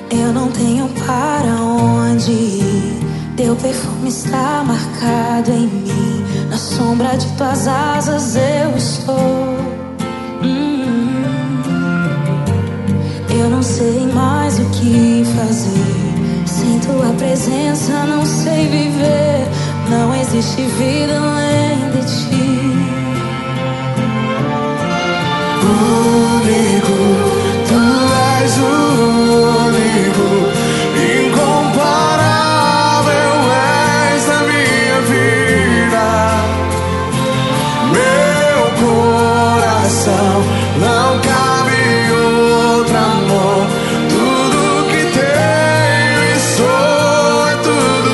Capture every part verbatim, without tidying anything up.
Eu não tenho para onde ir. Teu perfume está marcado em mim. Na sombra de tuas asas eu estou. hum. Eu não sei mais o que fazer. Sem tua presença não sei viver. Não existe vida além de ti. Único, tu és o único, incomparável és a minha vida. Meu coração não cabe outro amor. Tudo que tenho e sou é tudo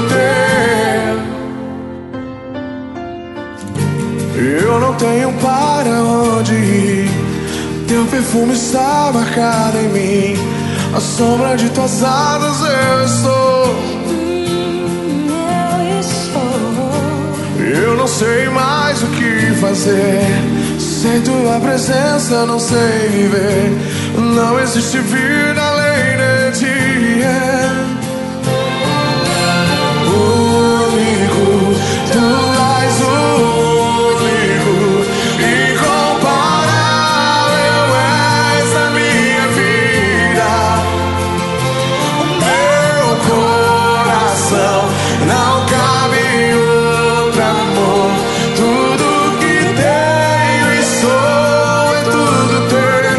teu. Eu não tenho para onde ir. Teu perfume está marcado em mim. A sombra de tuas asas eu estou. hum, Eu estou. Eu não sei mais o que fazer. Sem tua presença não sei viver. Não existe vida além de ti. Único, tu és o único, incomparável és a minha vida. O meu coração não cabe outro amor. Tudo que tenho e sou é tudo teu.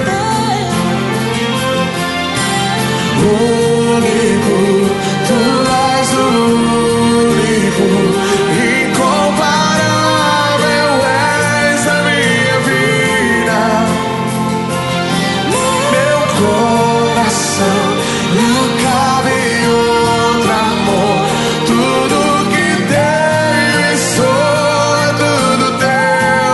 Único, tu és o único, incomparável és a minha vida. Meu coração não cabe outro amor. Tudo que tenho e sou é tudo teu.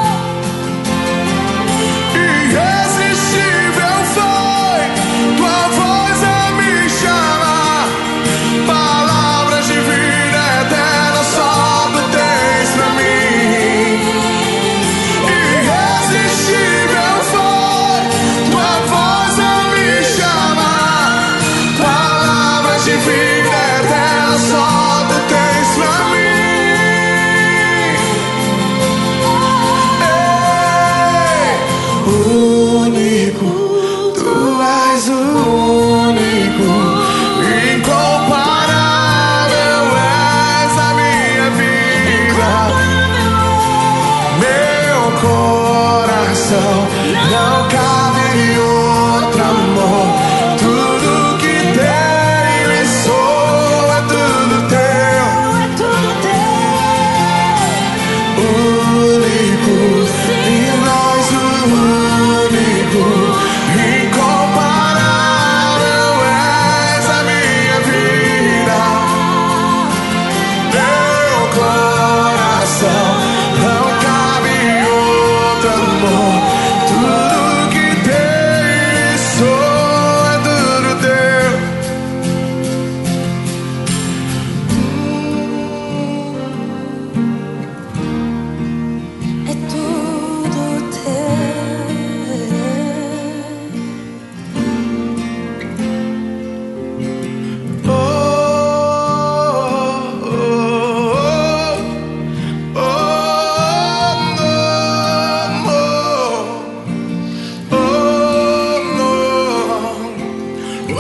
Irresistível foi tua voz a me chamar. Palavras de vida eterna só tu tens pra mim. Irresistível foi tua voz a me chamar. Palavras de vida eterna só tu tens pra mim. Ei, único, tu és o único, incomparável és a minha vida. Meu coração não cabe outro amor. Tudo que tenho e sou é tudo teu. É tudo teu. Único, e nós o único, incomparável és a minha vida. Meu coração não cabe outro amor. Tudo que tenho e sou é tudo teu. É tudo teu. Oh, oh, oh, oh, oh, no, oh,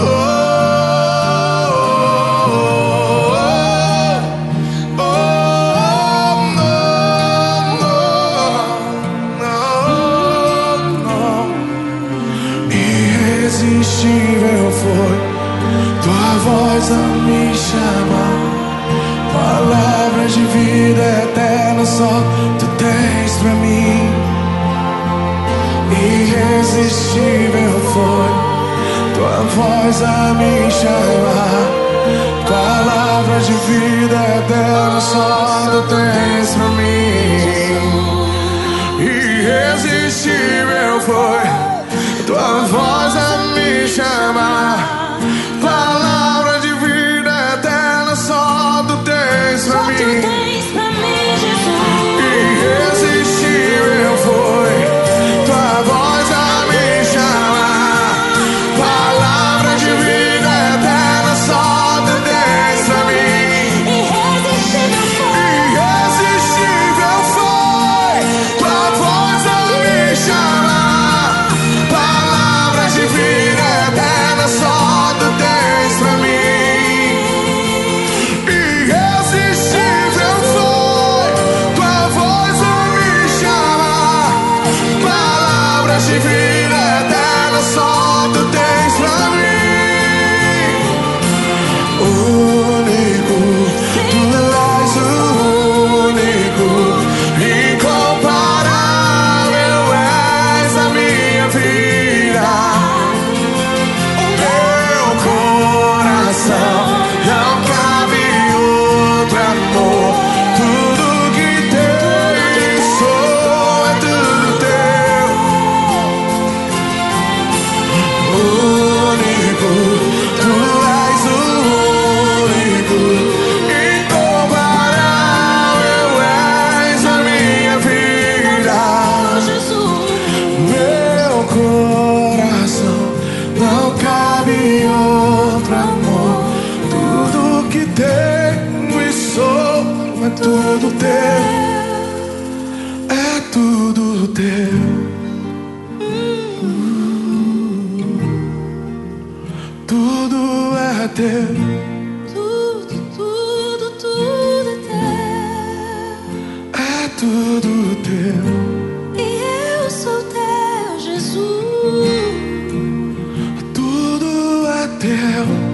irresistível foi tua voz a me chamar. Palavras de vida eterna só tu tens pra mim. Irresistível foi tua voz a me chamar. Palavras de vida eterna só tu tens pra mim. Irresistível foi tua voz a me chamar. Palavra de vida eterna só tu tens pra Só tu mim. tens pra mim, Jesus. Irresistível foi tua voz a me chamar. Palavra de vida tenho e sou, é tudo teu, é tudo teu. Tudo é teu. Tudo, tudo, tudo é teu. É tudo teu. E eu sou teu, Jesus. Tudo é teu.